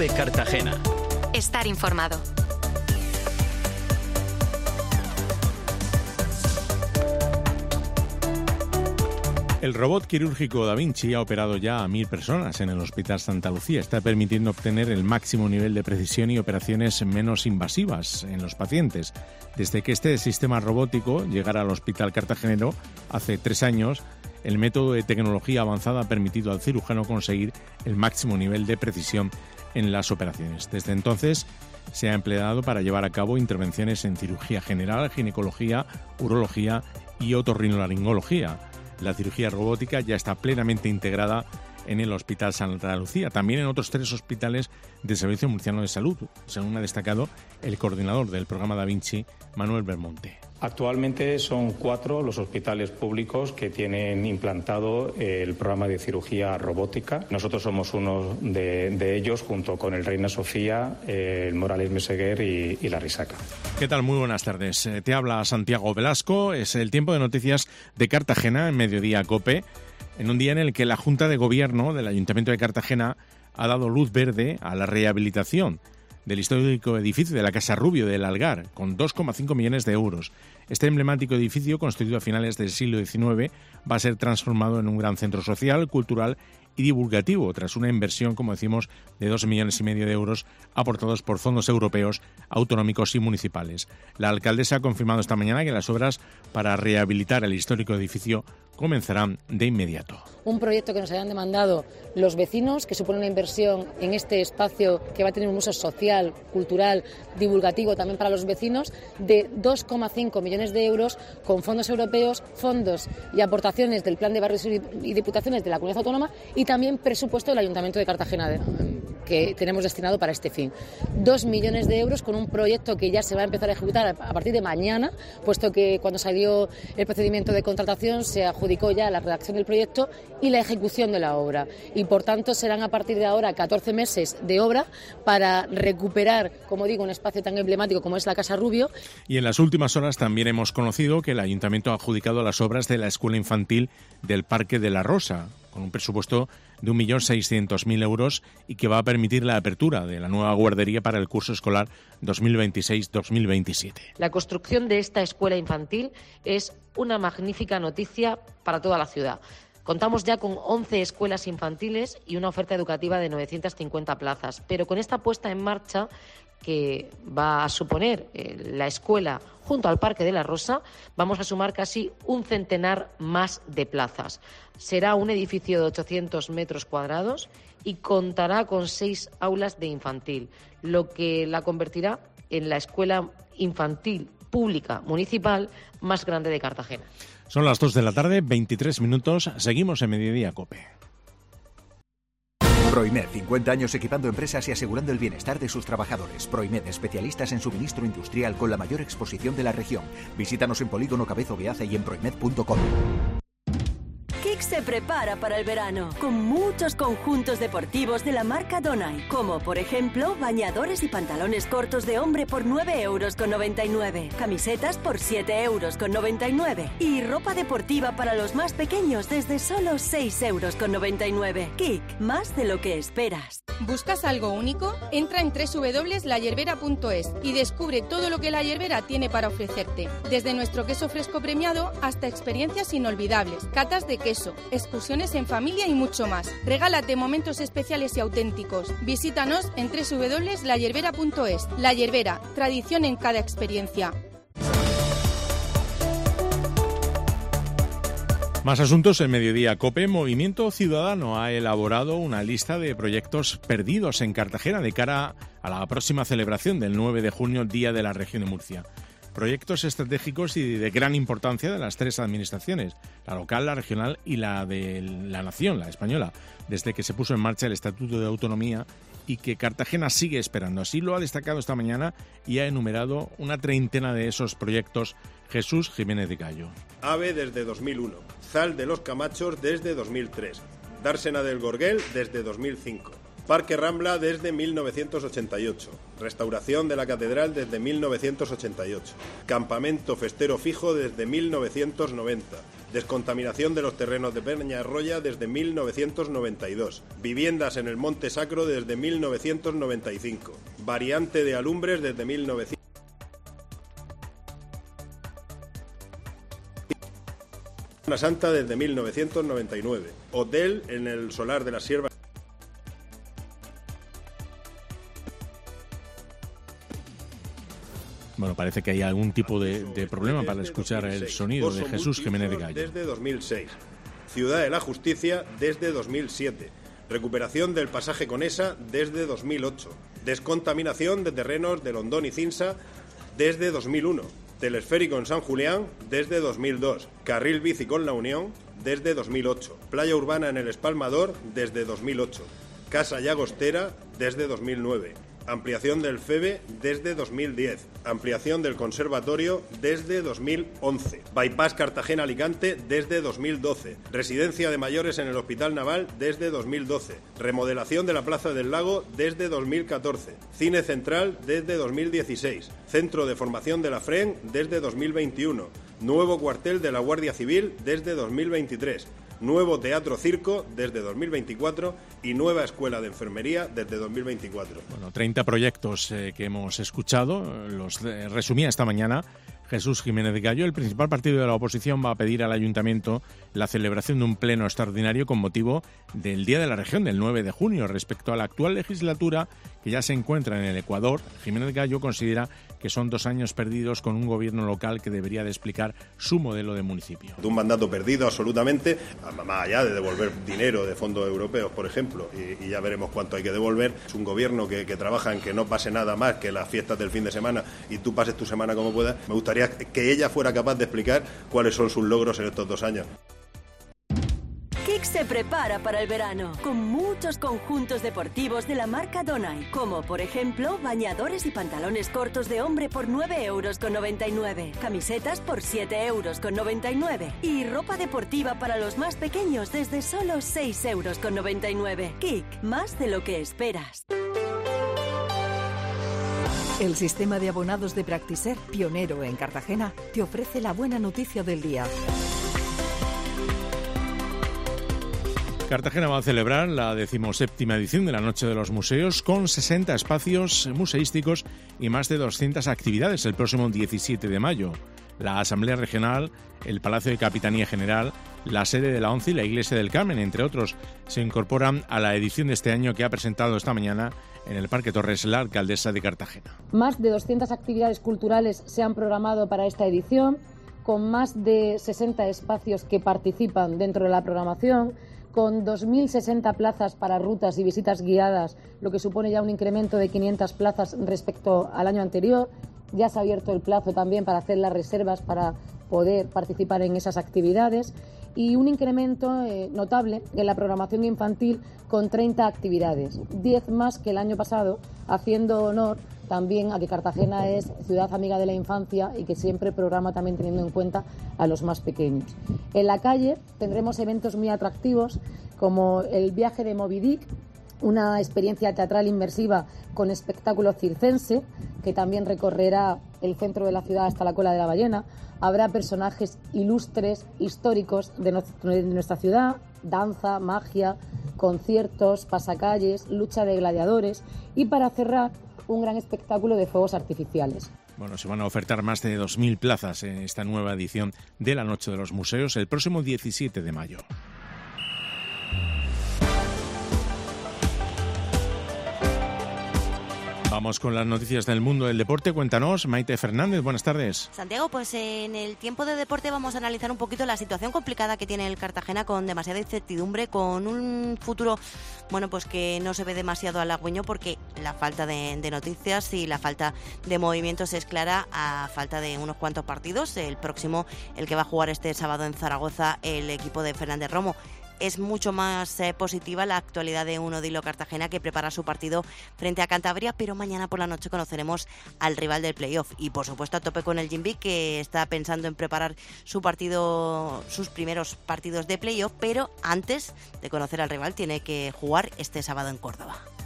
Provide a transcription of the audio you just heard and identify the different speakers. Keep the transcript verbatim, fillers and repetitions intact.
Speaker 1: COPE Cartagena.
Speaker 2: Estar informado.
Speaker 3: El robot quirúrgico Da Vinci ha operado ya a mil personas en el Hospital Santa Lucía. Está permitiendo obtener el máximo nivel de precisión y operaciones menos invasivas en los pacientes. Desde que este sistema robótico llegara al Hospital Cartagenero hace tres años, el método de tecnología avanzada ha permitido al cirujano conseguir el máximo nivel de precisión en las operaciones. Desde entonces se ha empleado para llevar a cabo intervenciones en cirugía general, ginecología, urología y otorrinolaringología. La cirugía robótica ya está plenamente integrada en el Hospital Santa Lucía, también en otros tres hospitales del Servicio Murciano de Salud, según ha destacado el coordinador del programa Da Vinci, Manuel Belmonte.
Speaker 4: Actualmente son cuatro los hospitales públicos que tienen implantado el programa de cirugía robótica. Nosotros somos uno de, de ellos, junto con el Reina Sofía, el Morales Meseguer y, y la Risaca.
Speaker 3: ¿Qué tal? Muy buenas tardes. Te habla Santiago Velasco. Es el tiempo de noticias de Cartagena en Mediodía COPE, en un día en el que la Junta de Gobierno del Ayuntamiento de Cartagena ha dado luz verde a la rehabilitación del histórico edificio de la Casa Rubio del Algar, con dos coma cinco millones de euros. Este emblemático edificio, construido a finales del siglo diecinueve, va a ser transformado en un gran centro social, cultural y divulgativo, tras una inversión, como decimos, de dos millones y medio de euros aportados por fondos europeos, autonómicos y municipales. La alcaldesa ha confirmado esta mañana que las obras para rehabilitar el histórico edificio comenzarán de inmediato.
Speaker 5: Un proyecto que nos hayan demandado los vecinos, que supone una inversión en este espacio que va a tener un uso social, cultural, divulgativo también para los vecinos, de dos coma cinco millones de euros con fondos europeos, fondos y aportaciones del Plan de Barrios y Diputaciones de la Comunidad Autónoma y también presupuesto del Ayuntamiento de Cartagena que tenemos destinado para este fin. Dos millones de euros con un proyecto que ya se va a empezar a ejecutar a partir de mañana, puesto que cuando salió el procedimiento de contratación se adjudicó ya la redacción del proyecto y la ejecución de la obra. Y por tanto serán a partir de ahora catorce meses de obra para recuperar, como digo, un espacio tan emblemático como es la Casa Rubio.
Speaker 3: Y en las últimas horas también hemos conocido que el Ayuntamiento ha adjudicado las obras de la Escuela Infantil del Parque de la Rosa, con un presupuesto de un millón seiscientos mil euros y que va a permitir la apertura de la nueva guardería para el curso escolar dos mil veintiséis dos mil veintisiete.
Speaker 6: La construcción de esta escuela infantil es una magnífica noticia para toda la ciudad. Contamos ya con once escuelas infantiles y una oferta educativa de novecientas cincuenta plazas, pero con esta puesta en marcha que va a suponer eh, la escuela junto al Parque de la Rosa, vamos a sumar casi un centenar más de plazas. Será un edificio de ochocientos metros cuadrados y contará con seis aulas de infantil, lo que la convertirá en la escuela infantil pública municipal más grande de Cartagena.
Speaker 3: Son las dos de la tarde, veintitrés minutos. Seguimos en Mediodía COPE.
Speaker 7: Proimed, cincuenta años equipando empresas y asegurando el bienestar de sus trabajadores. Proimed, especialistas en suministro industrial con la mayor exposición de la región. Visítanos en Polígono Cabezo Beaza y en proimed punto com.
Speaker 8: Kik se prepara para el verano con muchos conjuntos deportivos de la marca Donai, como por ejemplo bañadores y pantalones cortos de hombre por nueve euros con noventa y nueve, camisetas por siete euros con noventa y nueve y ropa deportiva para los más pequeños desde solo seis euros con noventa y nueve. Kik, más de lo que esperas.
Speaker 9: ¿Buscas algo único? Entra en doble u doble u doble u punto la yerbera punto es y descubre todo lo que La Yerbera tiene para ofrecerte. Desde nuestro queso fresco premiado hasta experiencias inolvidables, catas de queso, excursiones en familia y mucho más. Regálate momentos especiales y auténticos. Visítanos en doble u doble u doble u punto la yerbera punto es. La Yerbera, tradición en cada experiencia.
Speaker 3: Más asuntos en Mediodía COPE. Movimiento Ciudadano ha elaborado una lista de proyectos perdidos en Cartagena de cara a la próxima celebración del nueve de junio, Día de la Región de Murcia. Proyectos estratégicos y de gran importancia de las tres administraciones, la local, la regional y la de la nación, la española, desde que se puso en marcha el Estatuto de Autonomía y que Cartagena sigue esperando. Así lo ha destacado esta mañana y ha enumerado una treintena de esos proyectos Jesús Jiménez de Gallo.
Speaker 10: AVE desde dos mil uno, Zal de los Camachos desde dos mil tres, Dársena del Gorguel desde dos mil cinco, Parque Rambla desde mil novecientos ochenta y ocho, restauración de la Catedral desde mil novecientos ochenta y ocho, Campamento Festero Fijo desde mil novecientos noventa, Descontaminación de los terrenos de Peñarroya desde mil novecientos noventa y dos. Viviendas en el Monte Sacro desde mil novecientos noventa y cinco. Variante de Alumbres desde mil novecientos. Semana Santa desde mil novecientos noventa y nueve. Hotel en el Solar de las Siervas.
Speaker 3: Bueno, parece que hay algún tipo de, de problema para escuchar el sonido de Jesús Jiménez Gallo.
Speaker 10: Desde dos mil seis. Ciudad de la Justicia desde dos mil siete. Recuperación del pasaje Conesa desde dos mil ocho. Descontaminación de terrenos de Londón y Cinsa desde dos mil uno. Telesférico en San Julián desde dos mil dos. Carril bici con La Unión desde dos mil ocho. Playa urbana en el Espalmador desde dos mil ocho. Casa Llagostera desde dos mil nueve. Ampliación del FEBE desde dos mil diez. Ampliación del Conservatorio desde dos mil once. Bypass Cartagena-Alicante desde dos mil doce. Residencia de mayores en el Hospital Naval desde dos mil doce. Remodelación de la Plaza del Lago desde dos mil catorce. Cine Central desde dos mil dieciséis. Centro de Formación de la FREN desde dos mil veintiuno. Nuevo cuartel de la Guardia Civil desde dos mil veintitrés. Nuevo Teatro Circo desde dos mil veinticuatro y nueva Escuela de Enfermería desde dos mil veinticuatro.
Speaker 3: Bueno, treinta proyectos eh, que hemos escuchado, los eh, resumía esta mañana Jesús Jiménez Gallo. El principal partido de la oposición va a pedir al Ayuntamiento la celebración de un pleno extraordinario con motivo del Día de la Región, del nueve de junio. Respecto a la actual legislatura, que ya se encuentra en el Ecuador, Jiménez Gallo considera que son dos años perdidos con un gobierno local que debería de explicar su modelo de municipio.
Speaker 10: Un mandato perdido absolutamente, más allá de devolver dinero de fondos europeos, por ejemplo, y, y ya veremos cuánto hay que devolver. Es un gobierno que, que trabaja en que no pase nada más que las fiestas del fin de semana y tú pases tu semana como puedas. Me gustaría que ella fuera capaz de explicar cuáles son sus logros en estos dos años.
Speaker 8: Kik se prepara para el verano con muchos conjuntos deportivos de la marca Donai, como por ejemplo bañadores y pantalones cortos de hombre por nueve euros con noventa y nueve, camisetas por siete euros con noventa y nueve y ropa deportiva para los más pequeños desde solo seis euros con noventa y nueve. Kik, más de lo que esperas.
Speaker 1: El sistema de abonados de Practiser, pionero en Cartagena, te ofrece la buena noticia del día.
Speaker 3: Cartagena va a celebrar la decimoséptima edición de la Noche de los Museos con sesenta espacios museísticos y más de doscientas actividades el próximo diecisiete de mayo. La Asamblea Regional, el Palacio de Capitanía General, la sede de la ONCE y la Iglesia del Carmen, entre otros, se incorporan a la edición de este año que ha presentado esta mañana en el Parque Torres la alcaldesa de Cartagena.
Speaker 5: Más de doscientas actividades culturales se han programado para esta edición, con más de sesenta espacios que participan dentro de la programación, con dos mil sesenta plazas para rutas y visitas guiadas, lo que supone ya un incremento de quinientas plazas respecto al año anterior. Ya se ha abierto el plazo también para hacer las reservas para poder participar en esas actividades y un incremento eh, notable en la programación infantil con treinta actividades, diez más que el año pasado, haciendo honor también a que Cartagena es ciudad amiga de la infancia y que siempre programa también teniendo en cuenta a los más pequeños. En la calle tendremos eventos muy atractivos como el viaje de Moby Dick, una experiencia teatral inmersiva con espectáculo circense que también recorrerá el centro de la ciudad hasta la Cola de la Ballena. Habrá personajes ilustres, históricos de nuestra ciudad, danza, magia, conciertos, pasacalles, lucha de gladiadores y para cerrar un gran espectáculo de fuegos artificiales.
Speaker 3: Bueno, se van a ofertar más de dos mil plazas en esta nueva edición de la Noche de los Museos el próximo diecisiete de mayo. Vamos con las noticias del mundo del deporte. Cuéntanos, Maite Fernández, buenas tardes.
Speaker 2: Santiago, pues en el tiempo de deporte vamos a analizar un poquito la situación complicada que tiene el Cartagena con demasiada incertidumbre, con un futuro, bueno, pues que no se ve demasiado halagüeño porque la falta de, de noticias y la falta de movimientos es clara a falta de unos cuantos partidos. El próximo, el que va a jugar este sábado en Zaragoza, el equipo de Fernández Romo. Es mucho más eh, positiva la actualidad de Uno Dilo Cartagena, que prepara su partido frente a Cantabria, pero mañana por la noche conoceremos al rival del playoff. Y por supuesto a tope con el Jimby, que está pensando en preparar su partido, sus primeros partidos de playoff, pero antes de conocer al rival tiene que jugar este sábado en Córdoba.